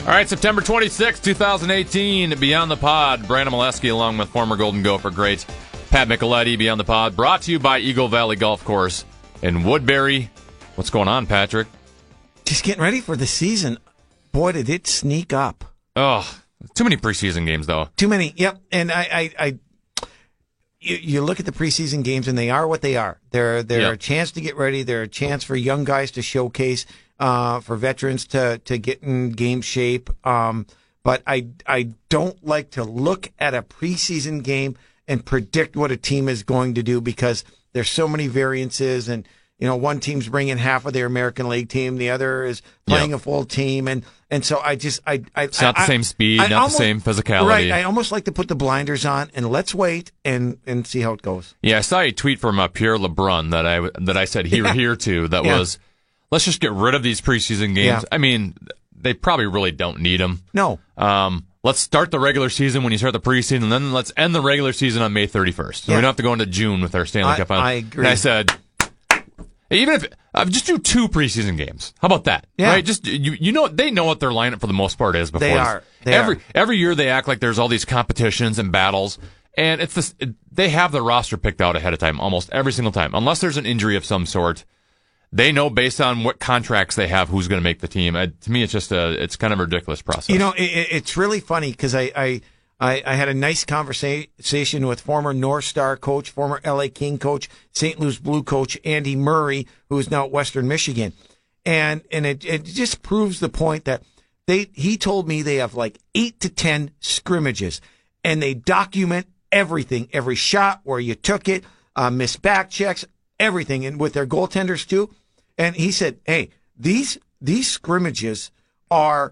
All right, September 26, 2018, Beyond the Pod. Brandon Molesky along with former Golden Gopher great Pat Micheletti, Beyond the Pod, brought to you by Eagle Valley Golf Course in Woodbury. What's going on, Patrick? Just getting ready for the season. Boy, did it sneak up. Oh, too many preseason games, though. Too many, yep. And you look at the preseason games, and they are what they are. They're a chance to get ready. They're a chance for young guys to showcase, for veterans to get in game shape. But I don't like to look at a preseason game and predict what a team is going to do, because there's so many variances, and one team's bringing half of their American League team, the other is playing a full team, and so it's not the same speed, the same physicality. Right, I almost like to put the blinders on and let's wait and see how it goes. Yeah, I saw a tweet from Pierre LeBrun that I said here to that was, let's just get rid of these preseason games. Yeah. I mean, they probably really don't need them. No. Let's start the regular season when you start the preseason, and then let's end the regular season on May 31st. So we don't have to go into June with our Stanley Cup final. I agree. And I said, even if just do 2 preseason games, how about that? Yeah. Right? Just they know what their lineup for the most part is. Before They are. Every year they act like there's all these competitions and battles, and they have the roster picked out ahead of time almost every single time, unless there's an injury of some sort. They know based on what contracts they have who's going to make the team. To me, it's just it's kind of a ridiculous process. It's really funny because I had a nice conversation with former North Star coach, former LA King coach, St. Louis Blue coach Andy Murray, who is now at Western Michigan, and it just proves the point that he told me they have like 8 to 10 scrimmages, and they document everything, every shot, where you took it, missed back checks, everything, and with their goaltenders too. And he said, "Hey, these scrimmages are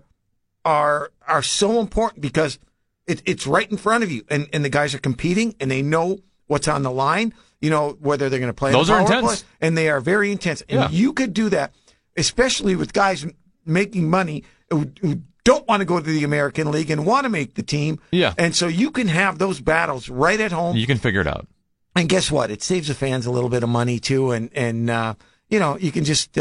so important because it's right in front of you, and the guys are competing, and they know what's on the line. Whether they're going to play. Those are intense, play, and they are very intense. And you could do that, especially with guys making money who don't want to go to the American League and want to make the team. Yeah, and so you can have those battles right at home. You can figure it out. And guess what? It saves the fans a little bit of money too, and you can just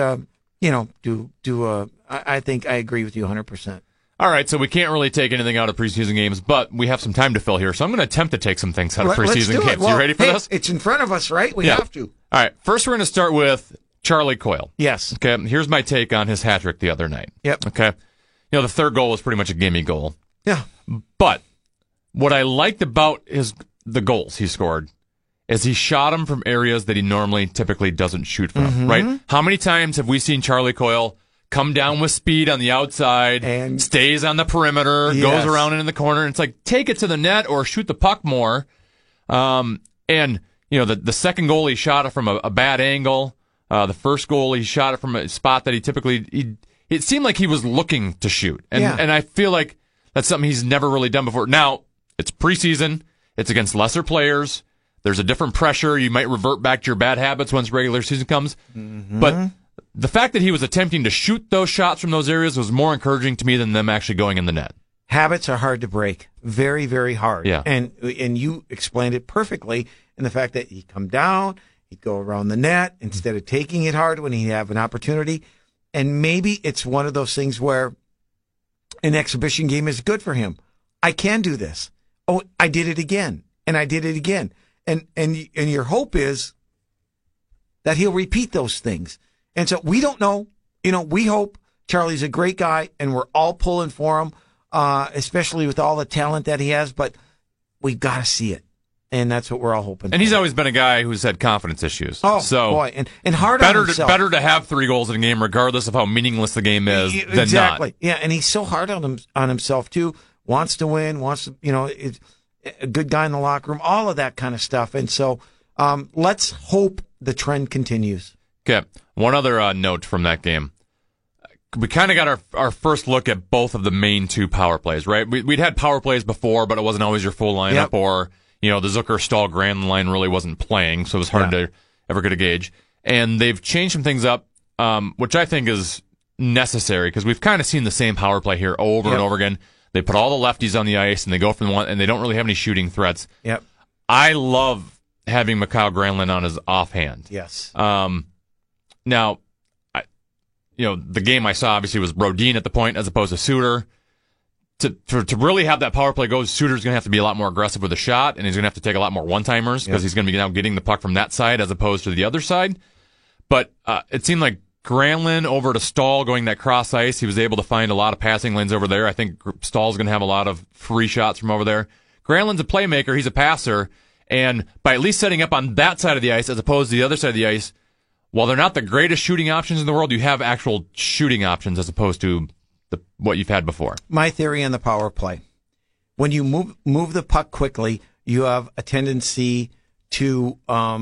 I think I agree with you 100%. All right, so we can't really take anything out of preseason games, but we have some time to fill here, so I'm going to attempt to take some things out of preseason games. Well, you ready for this? It's in front of us, right? We have to. All right, first we're going to start with Charlie Coyle. Yes. Okay, here's my take on his hat trick the other night. Yep. Okay, the third goal was pretty much a gimme goal. Yeah. But what I liked about the goals he scored is he shot them from areas that he typically doesn't shoot from, right? How many times have we seen Charlie Coyle come down with speed on the outside, and stays on the perimeter, goes around in the corner, and it's like, take it to the net or shoot the puck more. And the second goal, he shot it from a bad angle. The first goal, he shot it from a spot that it seemed like he was looking to shoot. And I feel like that's something he's never really done before. Now, it's preseason. It's against lesser players. There's a different pressure. You might revert back to your bad habits once regular season comes. But the fact that he was attempting to shoot those shots from those areas was more encouraging to me than them actually going in the net. Habits are hard to break. Very, very hard. Yeah. And you explained it perfectly in the fact that he'd come down, he'd go around the net instead of taking it hard when he'd have an opportunity. And maybe it's one of those things where an exhibition game is good for him. I can do this. Oh, I did it again. And I did it again. And your hope is that he'll repeat those things. And so we don't know. We hope. Charlie's a great guy, and we're all pulling for him, especially with all the talent that he has. But we've got to see it, and that's what we're all hoping. And he's always been a guy who's had confidence issues. Oh, so boy, and hard on himself. Better to have 3 goals in a game, regardless of how meaningless the game is, than not. Exactly. Yeah, and he's so hard on himself too. Wants to win. Wants to. Is a good guy in the locker room. All of that kind of stuff. And so let's hope the trend continues. Okay. One other note from that game. We kind of got our first look at both of the main 2 power plays, right? We'd had power plays before, but it wasn't always your full lineup, or, the Zucker, Stahl, Grand line really wasn't playing, so it was hard to ever get a gauge. And they've changed some things up, which I think is necessary, because we've kind of seen the same power play here over and over again. They put all the lefties on the ice, and they go from one, and they don't really have any shooting threats. Yep. I love having Mikhail Granlund on his offhand. Yes. Now, the game I saw obviously was Brodin at the point as opposed to Suter. to really have that power play go, Suter's going to have to be a lot more aggressive with the shot, and he's going to have to take a lot more one-timers because he's going to be now getting the puck from that side as opposed to the other side. But it seemed like Granlund over to Stahl going that cross ice. He was able to find a lot of passing lanes over there. I think Stahl's going to have a lot of free shots from over there. Granlund's a playmaker. He's a passer. And by at least setting up on that side of the ice as opposed to the other side of the ice, while they're not the greatest shooting options in the world, you have actual shooting options as opposed to what you've had before. My theory on the power play: when you move the puck quickly, you have a tendency to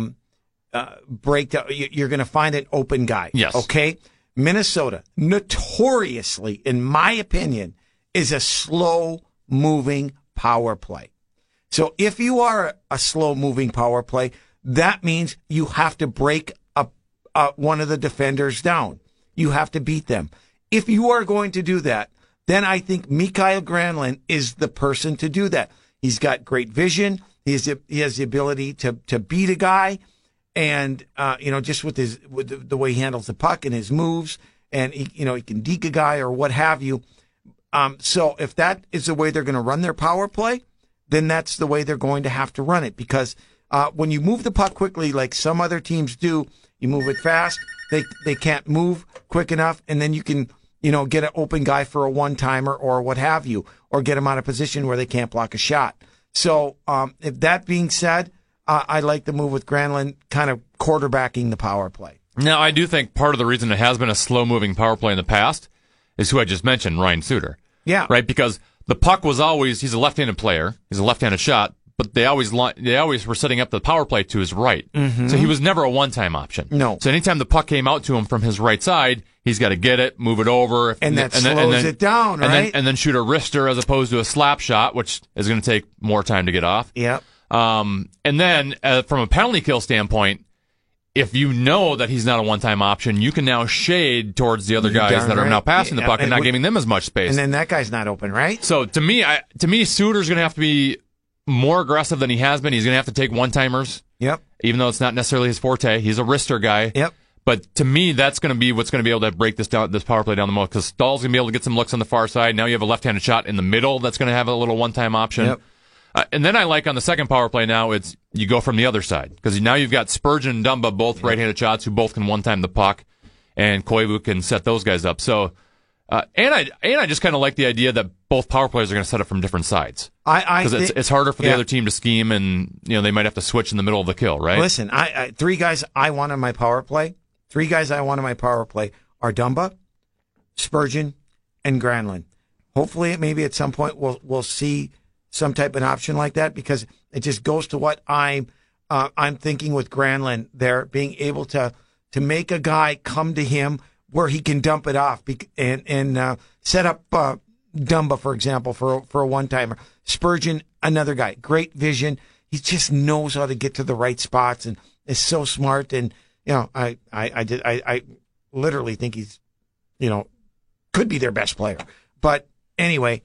break down. You're going to find an open guy. Yes. Okay. Minnesota, notoriously, in my opinion, is a slow-moving power play. So if you are a slow-moving power play, that means you have to break one of the defenders down. You have to beat them. If you are going to do that, then I think Mikael Granlund is the person to do that. He's got great vision. He has the ability to beat a guy, and just with the way he handles the puck and his moves, and he can deke a guy or what have you. So if that is the way they're going to run their power play, then that's the way they're going to have to run it, because when you move the puck quickly, like some other teams do, you move it fast. They can't move quick enough, and then you can get an open guy for a one-timer or what have you, or get them out of position where they can't block a shot. So if that being said, I like the move with Granlund kind of quarterbacking the power play. Now, I do think part of the reason it has been a slow-moving power play in the past is who I just mentioned, Ryan Suter. Yeah. Right? Because the puck was always, he's a left-handed player, he's a left-handed shot, but they always were setting up the power play to his right. Mm-hmm. So he was never a one-time option. No. So anytime the puck came out to him from his right side, he's got to get it, move it over. And that slows it down, right? And then shoot a wrister as opposed to a slap shot, which is going to take more time to get off. Yep. And then from a penalty kill standpoint, if you know that he's not a one-time option, you can now shade towards the other guys that are now passing the puck and not giving them as much space. And then that guy's not open, right? So to me, Suter's going to have to be more aggressive than he has been. He's going to have to take one-timers. Yep. Even though it's not necessarily his forte. He's a wrister guy. Yep. But to me, that's going to be what's going to be able to break this power play down the most, because Stahl's going to be able to get some looks on the far side. Now you have a left-handed shot in the middle that's going to have a little one-time option. Yep. And then I like on the second power play now, it's you go from the other side, because now you've got Spurgeon and Dumba, both right-handed shots, who both can one-time the puck, and Koivu can set those guys up. So, and I just kind of like the idea that both power players are going to set up from different sides. Because it's harder for the other team to scheme, and they might have to switch in the middle of the kill, right? Listen, I three guys I want on my power play. Three guys I want on my power play are Dumba, Spurgeon, and Granlund. Hopefully, maybe at some point we'll see some type of option like that, because it just goes to what I'm thinking with Granlund there, being able to make a guy come to him where he can dump it off and set up Dumba, for example, for a one-timer. Spurgeon, another guy, great vision. He just knows how to get to the right spots and is so smart. And I literally think he's could be their best player. But anyway,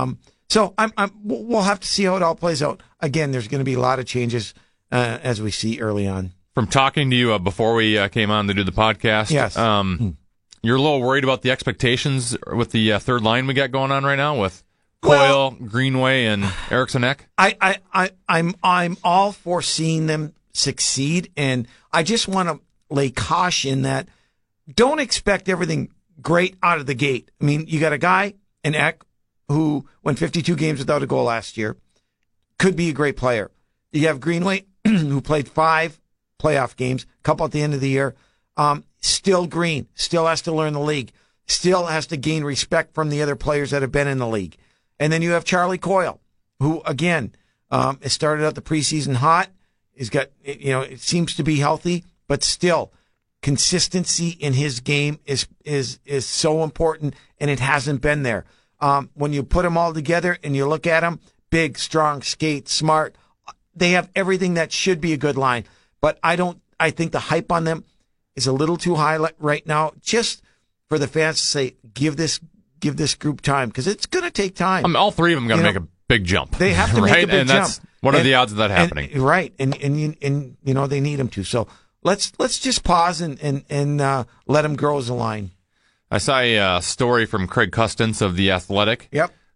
so we'll have to see how it all plays out. Again, there's going to be a lot of changes as we see early on. From talking to you before we came on to do the podcast, yes. You're a little worried about the expectations with the third line we got going on right now with Coyle, Greenway, and Eriksson Ek. I'm all for seeing them succeed, and I just want to lay caution that don't expect everything great out of the gate. I mean, you got a guy, an Ek, who went 52 games without a goal last year, could be a great player. You have Greenway, who played 5 playoff games, a couple at the end of the year. Still green, still has to learn the league, still has to gain respect from the other players that have been in the league. And then you have Charlie Coyle, who, again, has started out the preseason hot. He's got, it seems to be healthy, but still, consistency in his game is so important, and it hasn't been there. When you put them all together and you look at them, big, strong, skate, smart, they have everything that should be a good line. But I think the hype on them is a little too high right now, just for the fans to say, give this group time, because it's going to take time. All three of them got to make a big jump. They have to make a big jump. What are the odds of that happening? Right, and they need them to. So let's just pause and let them grow as a line. I saw a story from Craig Custance of The Athletic. Yep.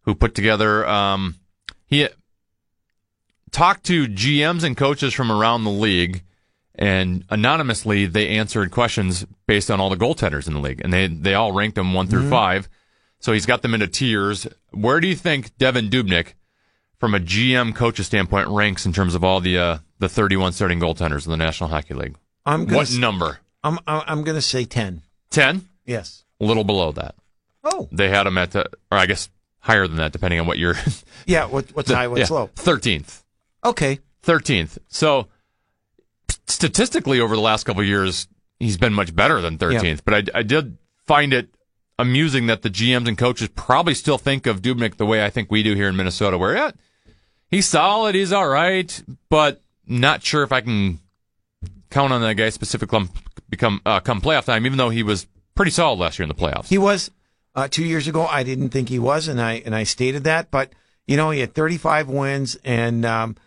who put together. He talked to GMs and coaches from around the league, and anonymously they answered questions based on all the goaltenders in the league, and they all ranked them 1 through 5. So he's got them into tiers. Where do you think Devan Dubnyk, from a GM coach's standpoint, ranks in terms of all the 31 starting goaltenders in the National Hockey League? What number? I'm going to say 10. 10? Yes. A little below that. Oh. They had him at, or I guess higher than that, depending on what you're. Yeah, what's high, what's low? 13th. Okay. 13th. So statistically, over the last couple of years, he's been much better than 13th. Yeah. But I did find it amusing that the GMs and coaches probably still think of Dubnyk the way I think we do here in Minnesota, where he's solid, he's all right, but not sure if I can count on that guy specifically come playoff time, even though he was pretty solid last year in the playoffs. He was 2 years ago. I didn't think he was, and I stated that. But he had 35 wins, and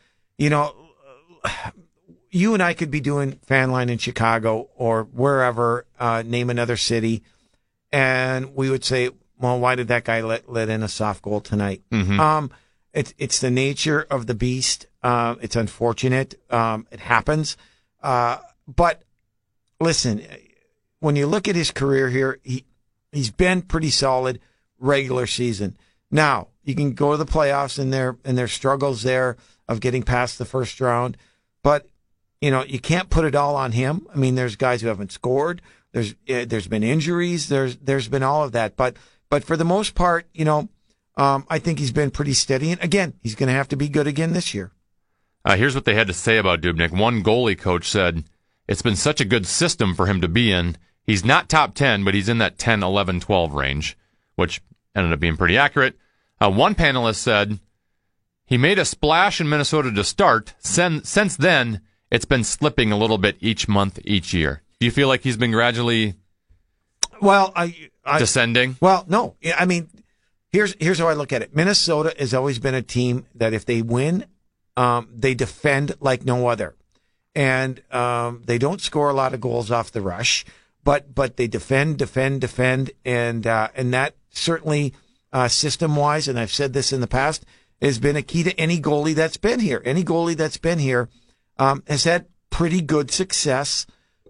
you and I could be doing Fan Line in Chicago or wherever, name another city, and we would say, well, why did that guy let in a soft goal tonight? Mm-hmm. It's the nature of the beast. It's unfortunate. It happens. But listen, when you look at his career here, he's been pretty solid regular season. Now, you can go to the playoffs and their struggles there of getting past the first round, but you can't put it all on him. I mean, there's guys who haven't scored. There's been injuries. There's been all of that, but for the most part, I think he's been pretty steady. And again, he's going to have to be good again this year. Here's what they had to say about Dubnyk. One goalie coach said, it's been such a good system for him to be in. He's not top 10, but he's in that 10, 11, 12 range, which ended up being pretty accurate. One panelist said, he made a splash in Minnesota to start. Since then, it's been slipping a little bit each month, each year. Do you feel like he's been gradually descending? Well, no. I mean, here's how I look at it. Minnesota has always been a team that if they win, they defend like no other. And they don't score a lot of goals off the rush, but they defend, and that certainly system-wise, and I've said this in the past, has been a key to any goalie that's been here. Any goalie that's been here has had pretty good success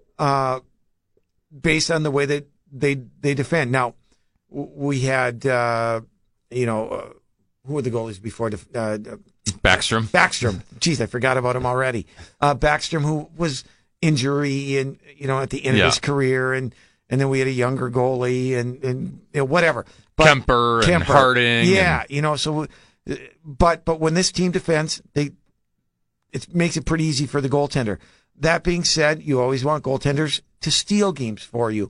based on the way that they defend. Now, we had, who were the goalies before? Backstrom. Jeez, I forgot about him already. Backstrom, who was injury and at the end of his career, and then we had a younger goalie and whatever. But Kemper and Harding. Yeah, so but when this team defends, it makes it pretty easy for the goaltender. That being said, you always want goaltenders to steal games for you.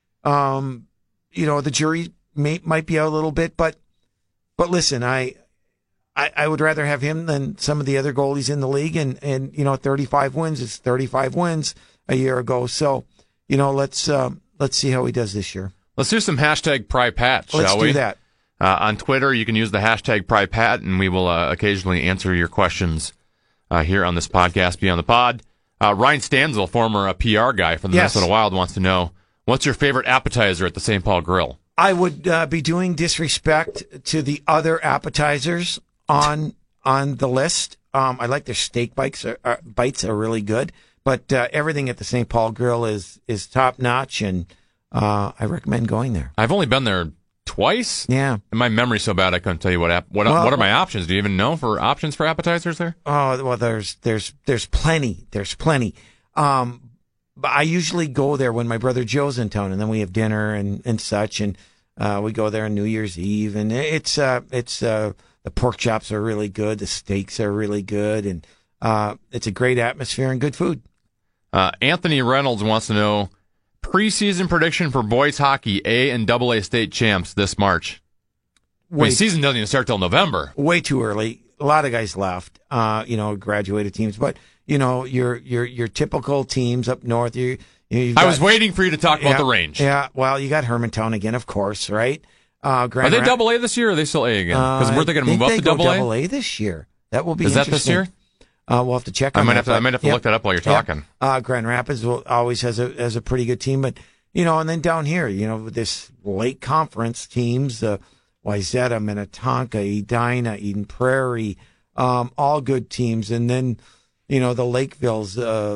The jury might be out a little bit, but listen, I would rather have him than some of the other goalies in the league, and 35 wins is 35 wins a year ago. So, let's see how he does this year. Let's do some hashtag PryPat, shall we? Let's do that. On Twitter, you can use the hashtag PryPat, and we will occasionally answer your questions here on this podcast, Beyond the Pod. Ryan Stanzel, former PR guy for the Minnesota Wild, wants to know, what's your favorite appetizer at the St. Paul Grill? I would be doing disrespect to the other appetizers on the list. I like their steak bites are really good, but everything at the St. Paul Grill is top notch, and I recommend going there. I've only been there twice. Yeah, and my memory's so bad I couldn't tell you what are my options. Do you even know for options for appetizers there? Oh well, there's plenty. There's plenty. But I usually go there when my brother Joe's in town, and then we have dinner and such, and we go there on New Year's Eve, and it's the pork chops are really good, the steaks are really good, and it's a great atmosphere and good food. Anthony Reynolds wants to know, preseason prediction for boys hockey, A and AA state champs this March. The season doesn't even start till November. Way too early. A lot of guys left, graduated teams, but your typical teams up north. I was waiting for you to talk about the range. Yeah, well, you got Hermantown again, of course, right? Are they AA this year, or are they still A again? Because weren't they going to move up to AA? AA this year. That will be Is interesting. that this year? We'll have to check on that. I might have to look that up while you're talking. Grand Rapids always has a pretty good team, but and then down here, with this late conference teams, Wayzata, Minnetonka, Edina, Eden Prairie, all good teams. And then, the Lakevilles,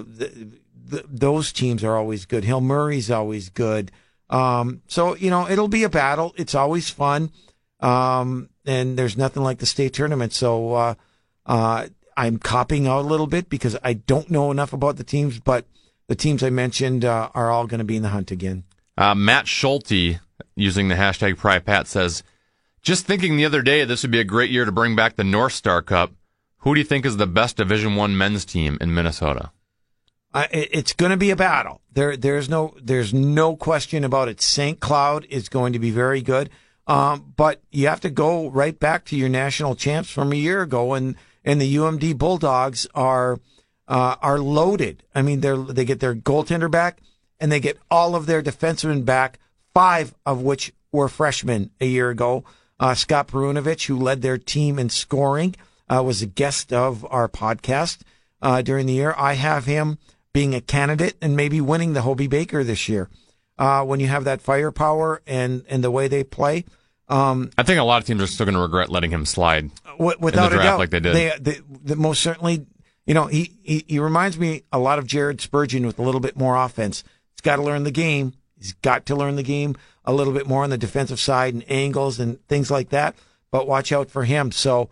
those teams are always good. Hill Murray's always good. So, it'll be a battle. It's always fun. And there's nothing like the state tournament. So, I'm copping out a little bit because I don't know enough about the teams, but the teams I mentioned are all going to be in the hunt again. Matt Schulte, using the hashtag PryPat, says, just thinking the other day this would be a great year to bring back the North Star Cup. Who do you think is the best Division I men's team in Minnesota? It's going to be a battle. There's no question about it. St. Cloud is going to be very good. But you have to go right back to your national champs from a year ago, and the UMD Bulldogs are loaded. I mean, they get their goaltender back, and they get all of their defensemen back, 5 of which were freshmen a year ago. Scott Perunovich, who led their team in scoring, was a guest of our podcast during the year. I have him being a candidate and maybe winning the Hobey Baker this year. When you have that firepower and the way they play. I think a lot of teams are still going to regret letting him slide without in the draft a doubt, like they did. They most certainly, he reminds me a lot of Jared Spurgeon with a little bit more offense. He's got to learn the game. He's got to learn the game a little bit more on the defensive side and angles and things like that. But watch out for him. So,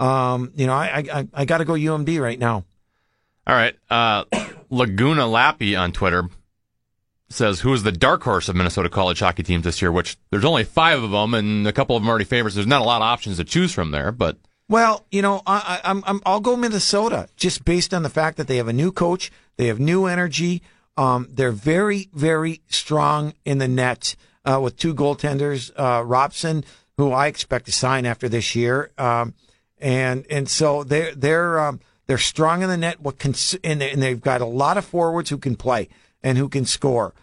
I got to go UMD right now. All right. Laguna Lappy on Twitter says, who is the dark horse of Minnesota college hockey teams this year, which there's only 5 of them and a couple of them already favorites. There's not a lot of options to choose from there, but. Well, I'll go Minnesota just based on the fact that they have a new coach. They have new energy. They're very, very strong in the net, with 2 goaltenders, Robson, who I expect to sign after this year. And so they're strong in the net. And they've got a lot of forwards who can play and who can score.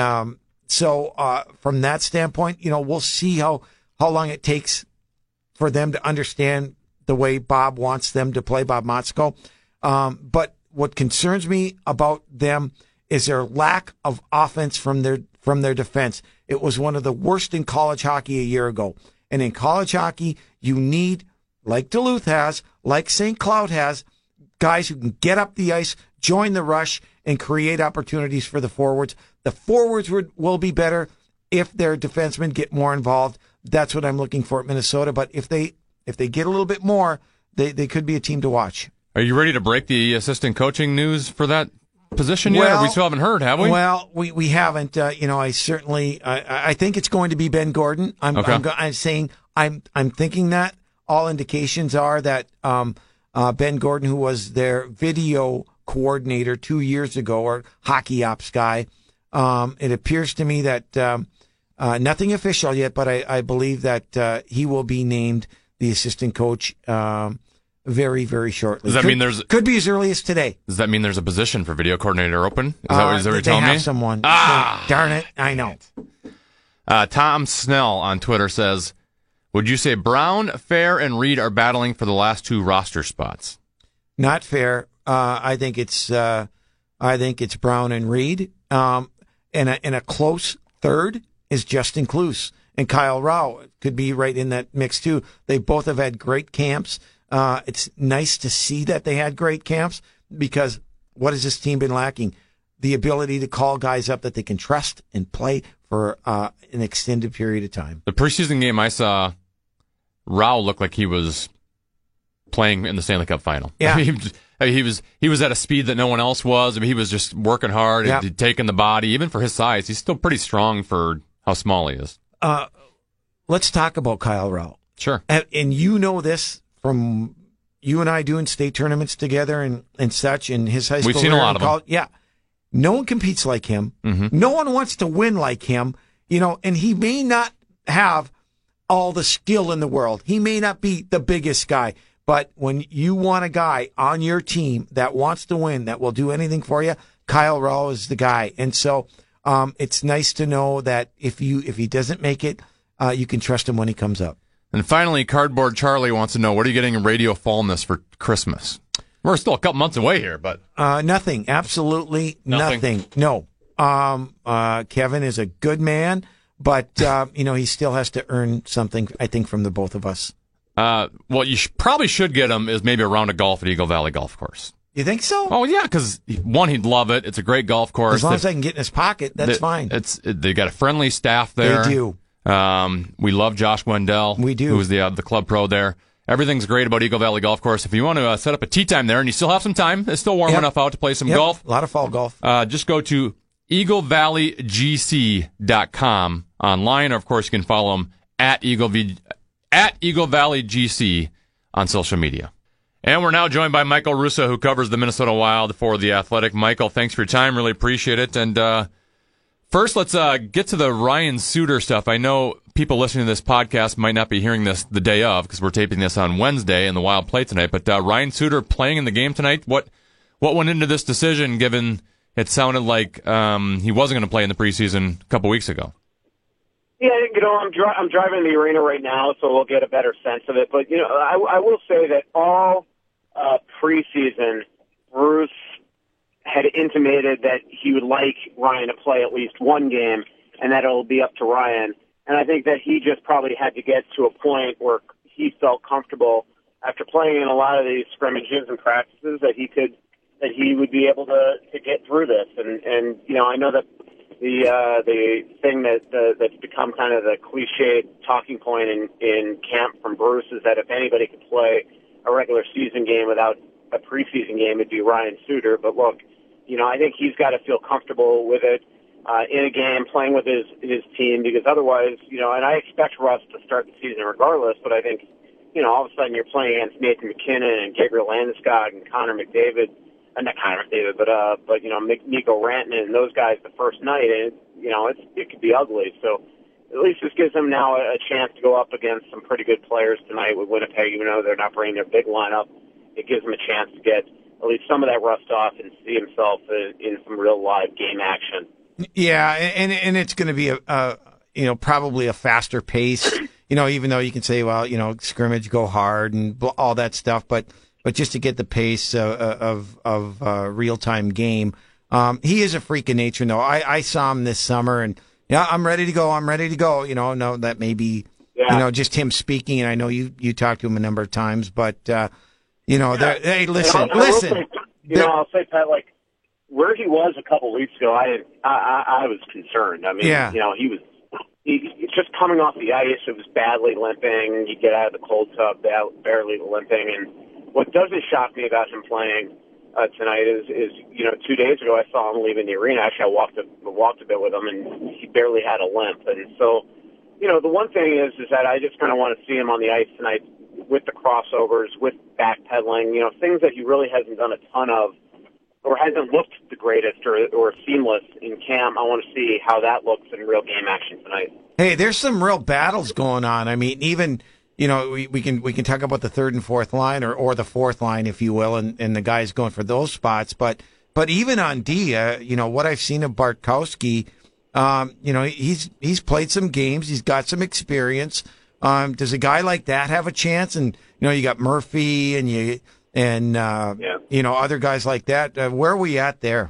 So from that standpoint, we'll see how long it takes for them to understand the way Bob wants them to play, Bob Motzko. But what concerns me about them is their lack of offense from their defense. It was one of the worst in college hockey a year ago. And in college hockey, you need, like Duluth has, like St. Cloud has, guys who can get up the ice, join the rush, and create opportunities for the forwards. The forwards will be better if their defensemen get more involved. That's what I'm looking for at Minnesota. But if they get a little bit more, they could be a team to watch. Are you ready to break the assistant coaching news for that position yet? We still haven't heard, have we? Well, we haven't. I certainly I think it's going to be Ben Gordon. I'm thinking that. All indications are that Ben Gordon, who was their video coordinator 2 years ago, or hockey ops guy, it appears to me that nothing official yet, but I believe that he will be named the assistant coach very, very shortly. Does that mean could be as early as today? Does that mean there's a position for video coordinator open? Is that what you're telling me? They have someone. Darn it, I know. Tom Snell on Twitter says, would you say Brown, Fair, and Reed are battling for the last 2 roster spots? Not fair. I think it's Brown and Reed. And a close third is Justin Kloos and Kyle Rao could be right in that mix too. They both have had great camps. It's nice to see that they had great camps, because what has this team been lacking? The ability to call guys up that they can trust and play for an extended period of time. The preseason game I saw, Rao looked like he was playing in the Stanley Cup final. Yeah. He was at a speed that no one else was. I mean, he was just working hard and taking the body. Even for his size, he's still pretty strong for how small he is. Let's talk about Kyle Rao. Sure. And you know this from you and I doing state tournaments together and such in his high school. We've seen a lot of them. Yeah. No one competes like him. Mm-hmm. No one wants to win like him, and he may not have all the skill in the world. He may not be the biggest guy, but when you want a guy on your team that wants to win, that will do anything for you, Kyle Rao is the guy. And so it's nice to know that if he doesn't make it, you can trust him when he comes up. And finally, Cardboard Charlie wants to know, what are you getting in Radio Fallness for Christmas? We're still a couple months away here, but... Nothing. Absolutely nothing. No. Kevin is a good man. but he still has to earn something, I think, from the both of us. What you probably should get him is maybe a round of golf at Eagle Valley Golf Course. You think so? Oh yeah, because one, he'd love it. It's a great golf course. As long as I can get in his pocket, that's fine. They got a friendly staff there. They do. We love Josh Wendell. We do. Who's the club pro there. Everything's great about Eagle Valley Golf Course. If you want to set up a tee time there, and you still have some time, it's still warm enough out to play some golf. A lot of fall golf. Just go to eaglevalley.gc.com online, or of course you can follow them at Eagle Valley GC on social media. And we're now joined by Michael Russo, who covers the Minnesota Wild for The Athletic. Michael, thanks for your time. Really appreciate it. And first, let's get to the Ryan Suter stuff. I know people listening to this podcast might not be hearing this the day of, because we're taping this on Wednesday and the Wild play tonight. But Ryan Suter playing in the game tonight, what went into this decision, given it sounded like he wasn't going to play in the preseason a couple weeks ago? Yeah, I'm driving the arena right now, so we'll get a better sense of it. But, I will say that all preseason, Bruce had intimated that he would like Ryan to play at least one game, and that it'll be up to Ryan. And I think that he just probably had to get to a point where he felt comfortable after playing in a lot of these scrimmages and practices that he would be able to get through this. And I know that the thing that's become kind of the cliche talking point in camp from Bruce is that if anybody could play a regular season game without a preseason game, it'd be Ryan Suter. But look, I think he's got to feel comfortable with it in a game, playing with his team, because otherwise, and I expect Russ to start the season regardless, but I think, all of a sudden you're playing against Nathan McKinnon and Gabriel Landeskog and Connor McDavid, not Connor McDavid, but Mikko Rantanen and those guys the first night, and, it could be ugly. So at least this gives them now a chance to go up against some pretty good players tonight with Winnipeg, even though they're not bringing their big lineup. It gives him a chance to get at least some of that rust off and see himself in some real live game action. Yeah, and it's going to be probably a faster pace. Even though you can say, well, scrimmage, go hard, and all that stuff, but just to get the pace of real time game, he is a freak of nature. No, I saw him this summer, and I'm ready to go. No, that may be just him speaking, and I know you talked to him a number of times, but hey, listen. I'll say, Pat, like, where he was a couple weeks ago, I was concerned. I mean, he was just coming off the ice. It was badly limping. He'd get out of the cold tub barely limping. And what doesn't shock me about him playing tonight is 2 days ago I saw him leaving the arena. Actually, I walked a bit with him, and he barely had a limp. And so, the one thing is that I just kind of want to see him on the ice tonight with the crossovers, with backpedaling, things that he really hasn't done a ton of, or hasn't looked the greatest or seamless in camp. I want to see how that looks in real game action tonight. Hey, there's some real battles going on. I mean, even, we can talk about the third and fourth line or the fourth line, if you will, and the guys going for those spots. But even on D, what I've seen of Bartkowski, he's played some games. He's got some experience. Does a guy like that have a chance? And, you got Murphy and other guys like that. Where are we at there?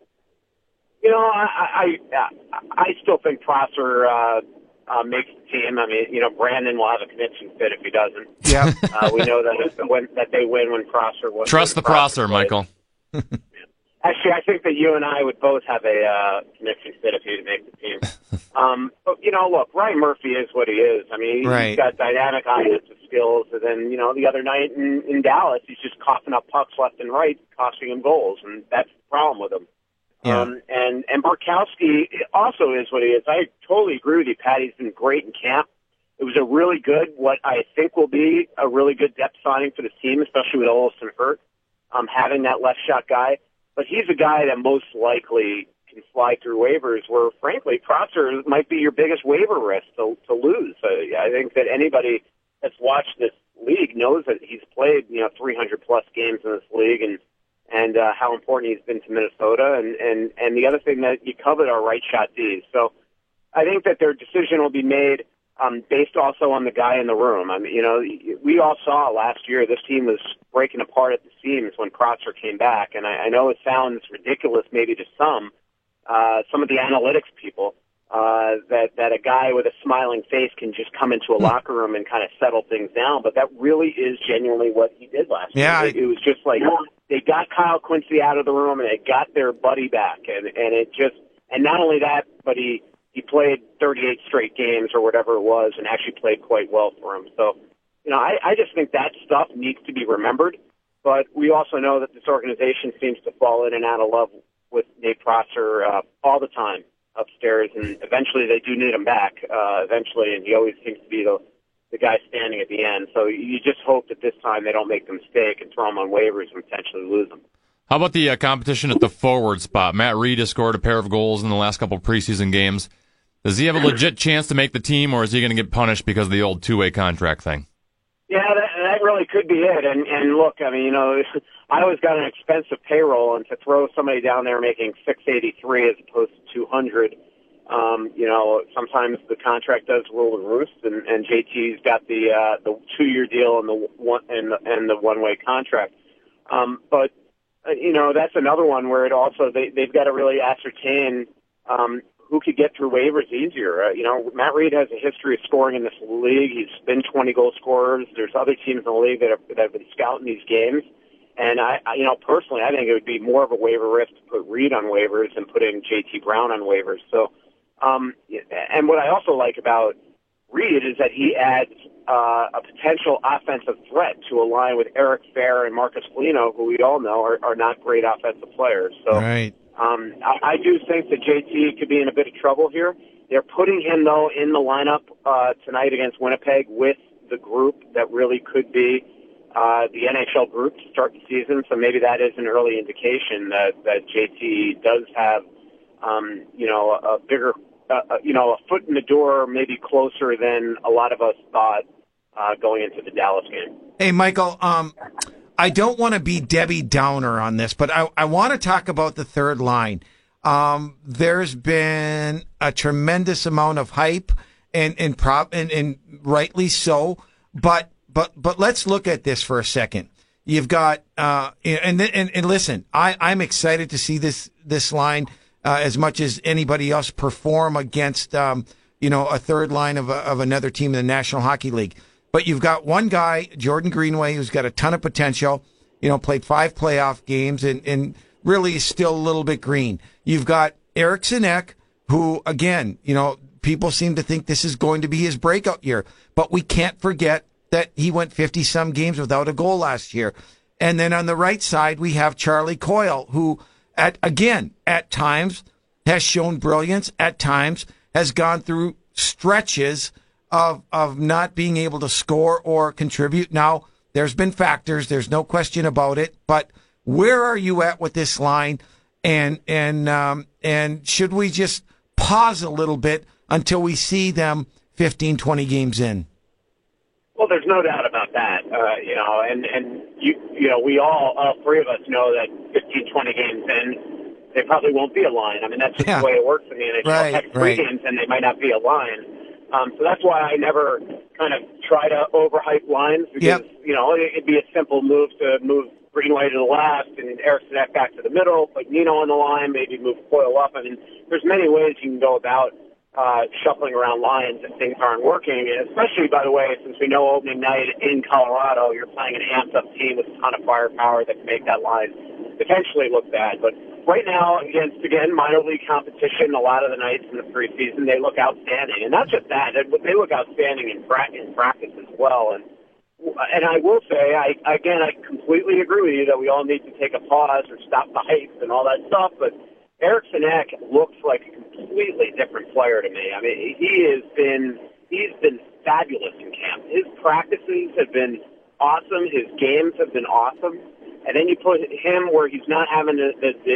I still think Prosser makes the team. I mean, Brandon will have a convincing fit if he doesn't. Yeah. We know that they win when Prosser was. Trust the Prosser, Michael. Actually, I think that you and I would both have a convincing fit if he would make the team. But, look, Ryan Murphy is what he is. I mean, he's got dynamic offensive skills, and then, the other night in Dallas, he's just coughing up pucks left and right, costing him goals, and that's the problem with him. Yeah. And Bartkowski also is what he is. I totally agree with you, Pat. He's been great in camp. It was a really good, what I think will be a really good depth signing for the team, especially with Olsen hurt, having that left shot guy. But he's a guy that most likely can fly through waivers, where, frankly, Prosser might be your biggest waiver risk to lose. I think that anybody that's watched this league knows that he's played 300-plus games in this league, and how important he's been to Minnesota. And the other thing that you covered are right shot Ds. So I think that their decision will be made based also on the guy in the room. I mean, we all saw last year this team was breaking apart at the seams when Prosser came back. And I know it sounds ridiculous maybe to some of the analytics people, that a guy with a smiling face can just come into a locker room and kind of settle things down. But that really is genuinely what he did last year. It was just like they got Kyle Quincy out of the room and they got their buddy back, and not only that, but he played 38 straight games or whatever it was, and actually played quite well for him. So, I just think that stuff needs to be remembered. But we also know that this organization seems to fall in and out of love with Nate Prosser all the time upstairs, and eventually they do need him back, and he always seems to be the guy standing at the end. So you just hope that this time they don't make the mistake and throw him on waivers and potentially lose him. How about the competition at the forward spot? Matt Reed has scored a pair of goals in the last couple of preseason games. Does he have a legit chance to make the team, or is he going to get punished because of the old two-way contract thing? Yeah, that really could be it. And look, I mean, I always got an expensive payroll, and to throw somebody down there making $683 as opposed to $200, sometimes the contract does rule the roost. And JT's got the 2-year deal and the one-way contract. But that's another one where it also they've got to really ascertain who could get through waivers easier. Matt Reed has a history of scoring in this league. He's been 20-goal scorers. There's other teams in the league that have been scouting these games. And personally, I think it would be more of a waiver risk to put Reed on waivers than putting JT Brown on waivers. So, and what I also like about Reed is that he adds a potential offensive threat to align with Eric Fair and Marcus Foligno, who we all know are not great offensive players. So, right. I do think that JT could be in a bit of trouble here. They're putting him, though, in the lineup tonight against Winnipeg with the group that really could be the NHL group to start the season. So maybe that is an early indication that JT does have, a bigger, a foot in the door, maybe closer than a lot of us thought going into the Dallas game. Hey, Michael, I don't want to be Debbie Downer on this, but I want to talk about the third line. There's been a tremendous amount of hype and rightly so, but let's look at this for a second. You've got, and listen, I'm excited to see this line, as much as anybody else perform against, a third line of another team in the National Hockey League. But you've got one guy, Jordan Greenway, who's got a ton of potential, played 5 playoff games and really is still a little bit green. You've got Eriksson Ek, who, again, people seem to think this is going to be his breakout year. But we can't forget that he went 50-some games without a goal last year. And then on the right side, we have Charlie Coyle, who, at times has shown brilliance, at times has gone through stretches of not being able to score or contribute. Now, there's been factors, there's no question about it, but where are you at with this line? And should we just pause a little bit until we see them 15, 20 games in? Well, there's no doubt about that, and we all three of us know that 15, 20 games in, they probably won't be a line. I mean, that's just the way it works in the NHL. Right, 3 games in, they might not be a line. So that's why I never kind of try to overhype lines because, it'd be a simple move to move Greenway to the left and Eriksson Ek back to the middle, put Nino on the line, maybe move Coyle up. I mean, there's many ways you can go about shuffling around lines if things aren't working, and especially, by the way, since we know opening night in Colorado, you're playing an amped-up team with a ton of firepower that can make that line potentially look bad. But right now, against, again, minor league competition, a lot of the nights in the preseason, they look outstanding. And not just that, they look outstanding in practice as well. And I will say, I completely agree with you that we all need to take a pause or stop the hype and all that stuff, but Eriksson Ek looks like a completely different player to me. I mean, he's been fabulous in camp. His practices have been awesome. His games have been awesome. And then you put him where he's not having the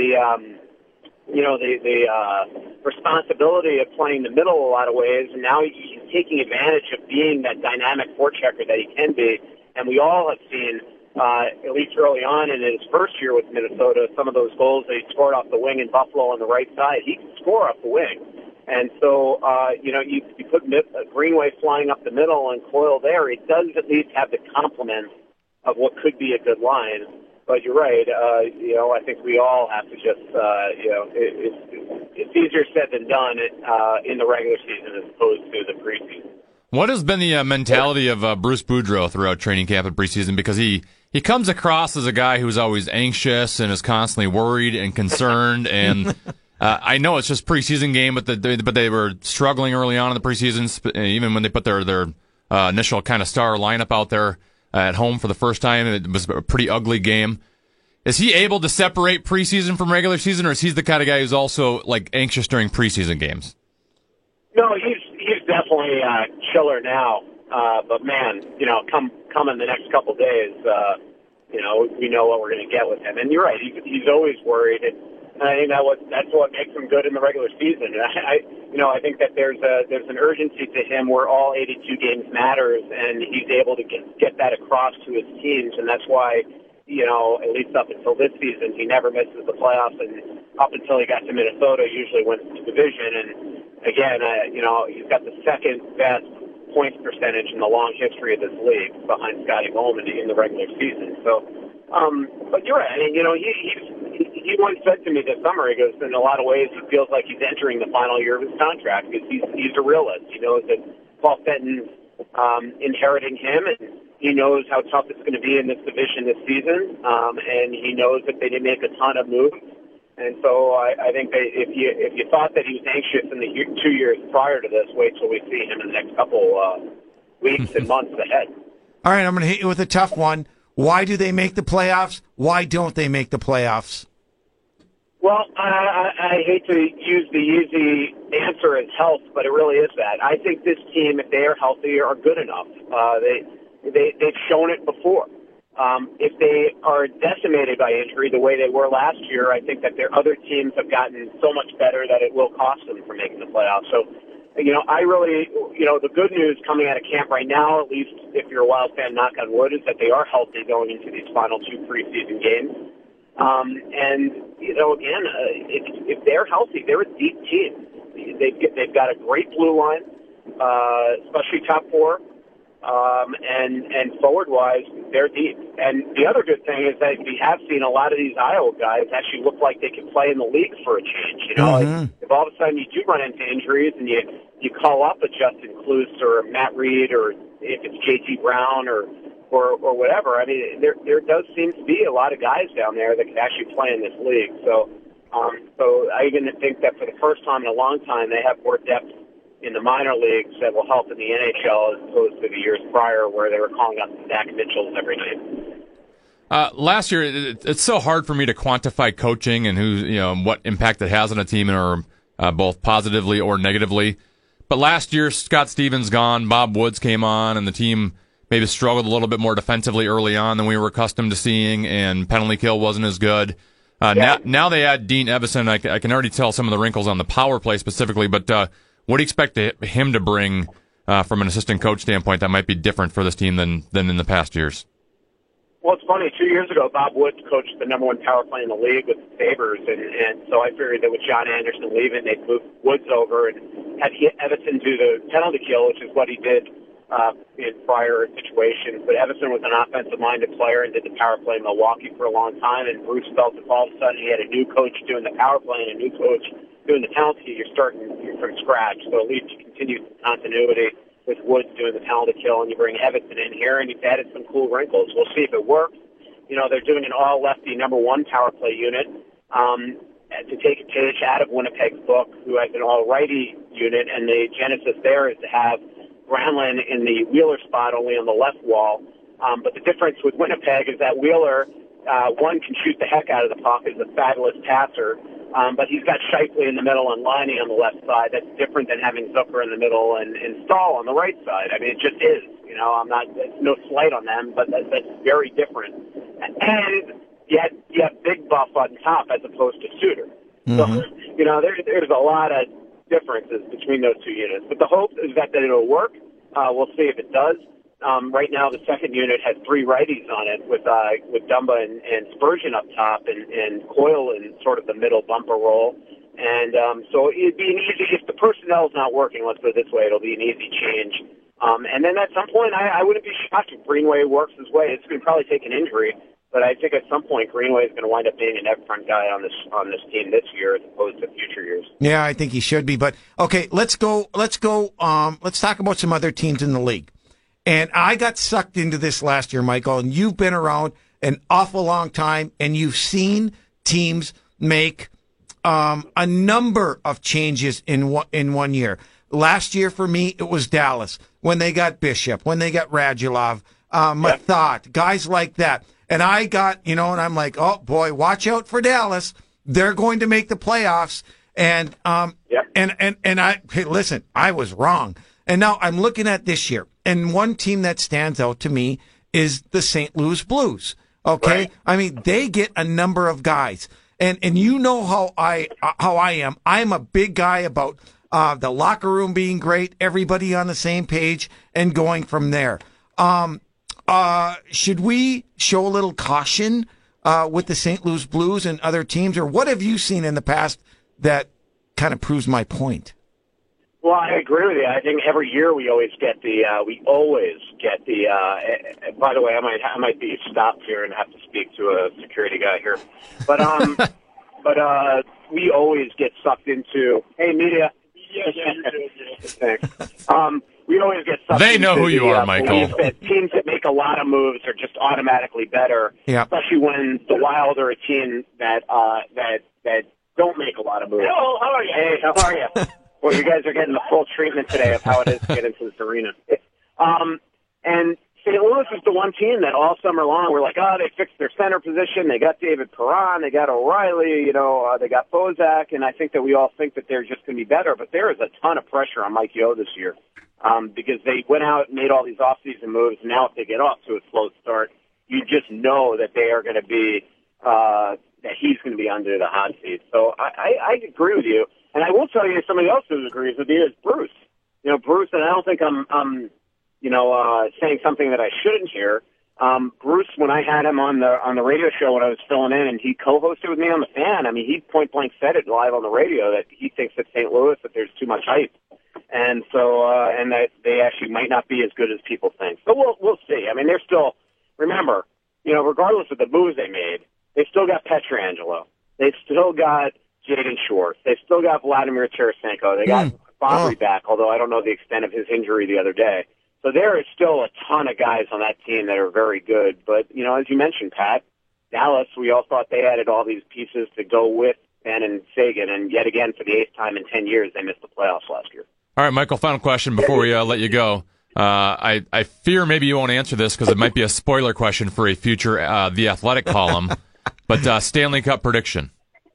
responsibility of playing the middle a lot of ways, and now he's taking advantage of being that dynamic forechecker that he can be. And we all have seen, at least early on in his first year with Minnesota, some of those goals that he scored off the wing in Buffalo on the right side. He can score off the wing. And so, you put Greenway flying up the middle and Coyle there, it does at least have the complement of what could be a good line. But you're right. I think we all have to just, it's easier said than done in the regular season as opposed to the preseason. What has been the mentality of Bruce Boudreau throughout training camp and preseason? Because he comes across as a guy who's always anxious and is constantly worried and concerned. And I know it's just preseason game, but they were struggling early on in the preseason, even when they put their initial kind of star lineup out there at home for the first time. It was a pretty ugly game. Is he able to separate preseason from regular season, or is he the kind of guy who's also like anxious during preseason games? No, he's definitely chiller now. But man, come in the next couple days, we know what we're going to get with him. And you're right, he's always worried. And I think that's what makes him good in the regular season. I think that there's an urgency to him where all 82 games matters, and he's able to get that across to his teams, and that's why. At least up until this season, he never misses the playoffs, and up until he got to Minnesota, usually wins the division. And again, he's got the second best points percentage in the long history of this league, behind Scotty Bowman in the regular season. So, but you're right. I mean, he once said to me this summer, he goes, in a lot of ways, he feels like he's entering the final year of his contract because he's a realist. He knows that Paul Fenton's inheriting him, and he knows how tough it's going to be in this division this season, and he knows that they didn't make a ton of moves. And so I think that if you thought that he was anxious in the 2 years prior to this, wait till we see him in the next couple weeks and months ahead. All right, I'm going to hit you with a tough one. Why do they make the playoffs? Why don't they make the playoffs? Well, I hate to use the easy answer as health, but it really is that. I think this team, if they are healthy, are good enough. They've shown it before. If they are decimated by injury the way they were last year, I think that their other teams have gotten so much better that it will cost them from making the playoffs. So, I really, the good news coming out of camp right now, at least if you're a Wild fan, knock on wood, is that they are healthy going into these final two preseason games. Again, if they're healthy, they're a deep team. They've got a great blue line, especially top four. And forward-wise, they're deep. And the other good thing is that we have seen a lot of these Iowa guys actually look like they can play in the league for a change. Like if all of a sudden you do run into injuries and you call up a Justin Kluse or Matt Reed, or if it's J.T. Brown or whatever, I mean, there does seem to be a lot of guys down there that can actually play in this league. So I even think that for the first time in a long time, they have more depth in the minor leagues that will help in the NHL as opposed to the years prior where they were calling up Zach Mitchells every night. Last year, it's so hard for me to quantify coaching and what impact it has on a team, or both positively or negatively. But last year, Scott Stevens gone, Bob Woods came on, and the team maybe struggled a little bit more defensively early on than we were accustomed to seeing, and penalty kill wasn't as good. Now they add Dean Evason. I can already tell some of the wrinkles on the power play specifically, but what do you expect him to bring from an assistant coach standpoint that might be different for this team than in the past years? Well, it's funny. 2 years ago, Bob Woods coached the number one power play in the league with the Sabres, and so I figured that with John Anderson leaving, they'd move Woods over and had Evason do the penalty kill, which is what he did in prior situations. But Evason was an offensive-minded player and did the power play in Milwaukee for a long time, and Bruce felt that all of a sudden he had a new coach doing the power play and a new coach doing the penalty. You're starting from scratch, so at least you continue continuity with Woods doing the penalty kill, and you bring Evason in here, and you've added some cool wrinkles. We'll see if it works. They're doing an all-lefty number one power play unit to take a page out of Winnipeg's book, who has an all-righty unit, and the genesis there is to have Granlund in the Wheeler spot only on the left wall. But the difference with Winnipeg is that Wheeler, one, can shoot the heck out of the puck, is a fabulous passer, but he's got Scheifele in the middle and Liney on the left side. That's different than having Zucker in the middle and Stahl on the right side. I mean, it just is. It's no slight on them, but that's very different. And yet you have Big Buff on top as opposed to Suter. So, there's a lot of differences between those two units. But the hope is that it'll work. We'll see if it does. Right now, the second unit has three righties on it with Dumba and Spurgeon up top and Coyle in sort of the middle bumper role. And so it'd be an easy, if the personnel's not working, let's put it this way, it'll be an easy change. And then at some point, I wouldn't be shocked if Greenway works his way. It's going to probably take an injury, But I think at some point Greenway is going to wind up being a net front guy on this team this year as opposed to future years. Yeah, I think he should be. But okay, let's go. Let's talk about some other teams in the league. And I got sucked into this last year, Michael. And you've been around an awful long time, and you've seen teams make a number of changes in 1 year. Last year for me, it was Dallas when they got Bishop, when they got Radulov, Mathot, guys like that. And I got, and I'm like, oh boy, watch out for Dallas. They're going to make the playoffs. And, hey, listen, I was wrong. And now I'm looking at this year, and one team that stands out to me is the St. Louis Blues. Okay. Right. I mean, they get a number of guys, and you know how I am. I'm a big guy about, the locker room being great, everybody on the same page, and going from there. Should we show a little caution with the St. Louis Blues and other teams, or what have you seen in the past that kind of proves my point? Well, I agree with you. I think every year we always get the. By the way, I might be stopped here and have to speak to a security guy here, but we always get sucked into. Hey, media. Yeah, you do. Thanks. We always get sucked. They know who you are, Michael. That teams that make a lot of moves are just automatically better. Yeah. Especially when the Wild are a team that don't make a lot of moves. Hello, how are you? Hey, how are you? Well, you guys are getting the full treatment today of how it is to get into this arena. And St. Louis is the one team that all summer long we're like, oh, they fixed their center position. They got David Perron. They got O'Reilly. They got Bozak. And I think that we all think that they're just going to be better. But there is a ton of pressure on Mike Yeo this year because they went out and made all these off-season moves. And now if they get off to a slow start, you just know that they are going to be that he's going to be under the hot seat. So I agree with you. And I will tell you, somebody else who agrees with you is Bruce. Bruce, and I don't think I'm saying something that I shouldn't hear. Bruce, when I had him on the radio show when I was filling in, and he co-hosted with me on the Fan, I mean, he point blank said it live on the radio that he thinks at St. Louis that there's too much hype, and so and that they actually might not be as good as people think. But we'll see. I mean, they're still, remember, regardless of the moves they made, they still got Pietrangelo. They've still got Jaden Schwartz. They still got Vladimir Tarasenko. They got Bobry back, although I don't know the extent of his injury the other day. So there is still a ton of guys on that team that are very good. But, as you mentioned, Pat, Dallas, we all thought they added all these pieces to go with Ben and Sagan. And yet again, for the 8th time in 10 years, they missed the playoffs last year. All right, Michael, final question before we let you go. I fear maybe you won't answer this because it might be a spoiler question for a future The Athletic column. But Stanley Cup prediction.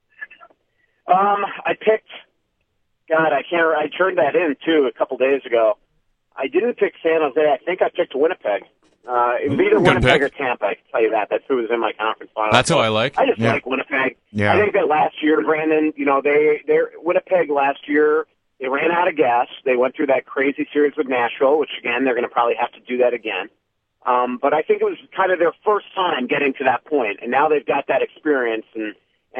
I picked, I turned that in, too, a couple days ago. I didn't pick San Jose. I think I picked Winnipeg. It was either Winnipeg or Tampa, I can tell you that. That's who was in my conference final. That's who I like. I just like Winnipeg. Yeah. I think that last year, Brandon, Winnipeg last year, they ran out of gas. They went through that crazy series with Nashville, which, again, they're going to probably have to do that again. But I think it was kind of their first time getting to that point, and now they've got that experience, and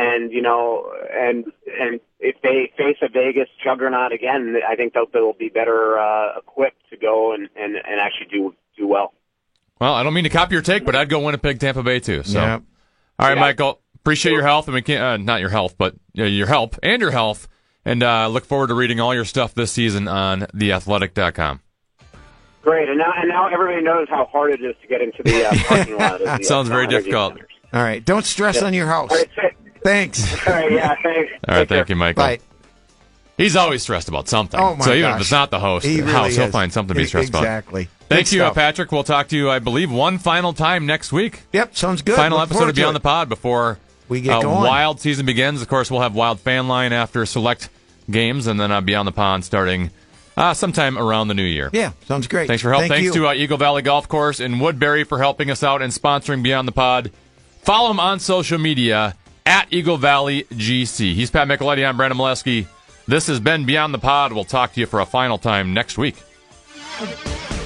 if they face a Vegas juggernaut again, I think they'll be better equipped to go and actually do well. Well, I don't mean to copy your take, but I'd go Winnipeg, Tampa Bay too. So, yeah. All right, Michael, appreciate your health, and we can't not your health, but your help and your health, and look forward to reading all your stuff this season on theathletic.com. Great, and now everybody knows how hard it is to get into the parking lot. Sounds very difficult. Centers. All right, don't stress on your house. All right, Thanks. All right, yeah, thanks. All right, thank you, Michael. Bye. He's always stressed about something. Oh, my so even gosh. if it's not the host, He the really house, he'll is. find something to be stressed about. Exactly. Thank Good you, stuff. Patrick. We'll talk to you, I believe, one final time next week. Yep, sounds good. Final Look episode forward of to Beyond it. the Pod before We get going. Wild season begins. Of course, we'll have Wild Fan Line after select games, and then Beyond the Pond starting sometime around the new year. Yeah, sounds great. Thanks for help. Thank Thanks you. to Eagle Valley Golf Course in Woodbury for helping us out and sponsoring Beyond the Pod. Follow him on social media at Eagle Valley GC. He's Pat Micheletti. I'm Brandon Molesky. This has been Beyond the Pod. We'll talk to you for a final time next week.